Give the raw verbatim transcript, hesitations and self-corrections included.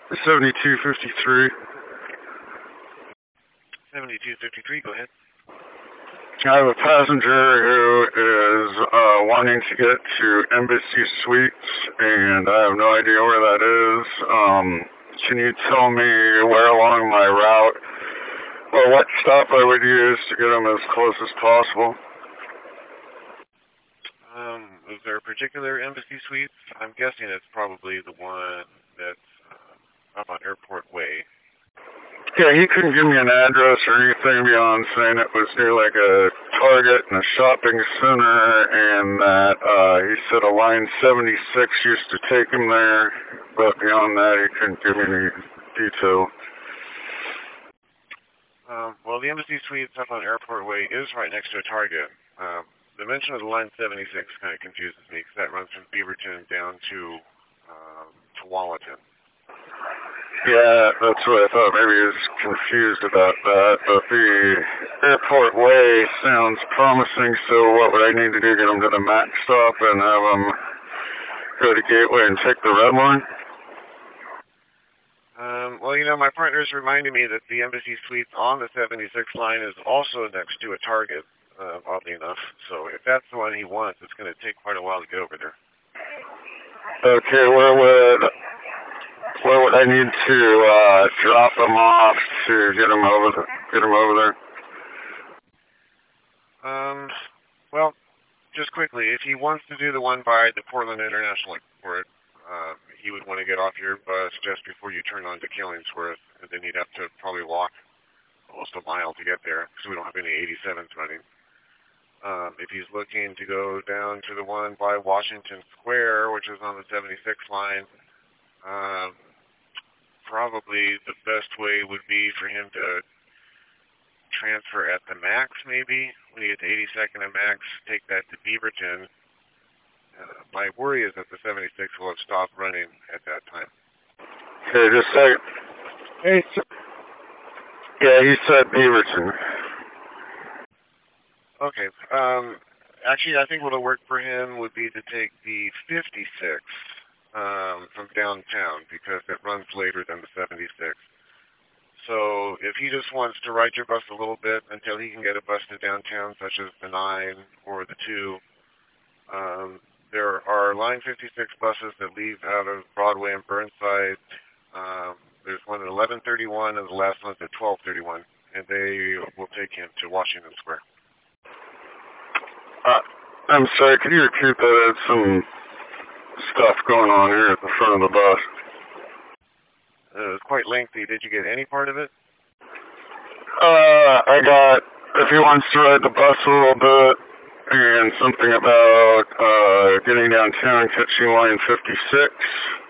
seventy-two fifty-three. seventy-two fifty-three, go ahead. I have a passenger who is uh, wanting to get to Embassy Suites, and I have no idea where that is. Um, can you tell me where along my route, or what stop I would use to get him as close as possible? Um, is there a particular Embassy Suites? I'm guessing it's probably the one that's uh, up on Airport Way. Yeah, he couldn't give me an address or anything beyond saying it was near like a Target and a shopping center, and that uh, he said a line seventy-six used to take him there, but beyond that he couldn't give me any detail. Um, well, the Embassy Suites up on Airport Way is right next to a Target. Um, the mention of the line seventy-six kind of confuses me because that runs from Beaverton down to um, to Tualatin. Yeah, that's what I thought. Maybe he was confused about that. But the Airport Way sounds promising, so what would I need to do? Get him to the Mac stop and have him go to Gateway and take the red line? Um, well, you know, my partner's reminding me that the Embassy Suites on the seventy-six line is also next to a Target, uh, oddly enough. So if that's the one he wants, it's going to take quite a while to get over there. Okay, where would... Where would I need to uh, drop him off to get him over the, get him over there? Um, well, just quickly, if he wants to do the one by the Portland International Airport, uh, he would want to get off your bus just before you turn on to Killingsworth, and then you'd have to probably walk almost a mile to get there because we don't have any eighty-sevens running. Um, if he's looking to go down to the one by Washington Square, which is on the seventy-six line, um, probably the best way would be for him to transfer at the Max, maybe. When you get to eighty-second and Max, take that to Beaverton. Uh, my worry is that the seventy-six will have stopped running at that time. Okay, just say... Hey, yeah, he said Beaverton. Okay. Um, actually, I think what will work for him would be to take the fifty-six um, from downtown because it runs later than the seventy-six. So if he just wants to ride your bus a little bit until he can get a bus to downtown, such as the nine or the two, um, there are line fifty-six buses that leave out of Broadway and Burnside. Um, there's one at eleven thirty-one and the last one's at twelve thirty-one, and they will take him to Washington Square. Uh, I'm sorry, could you repeat that? There's some stuff going on here at the front of the bus. Uh, it was quite lengthy. Did you get any part of it? Uh, I got, if he wants to ride the bus a little bit, and something about uh, getting downtown, catching line fifty-six.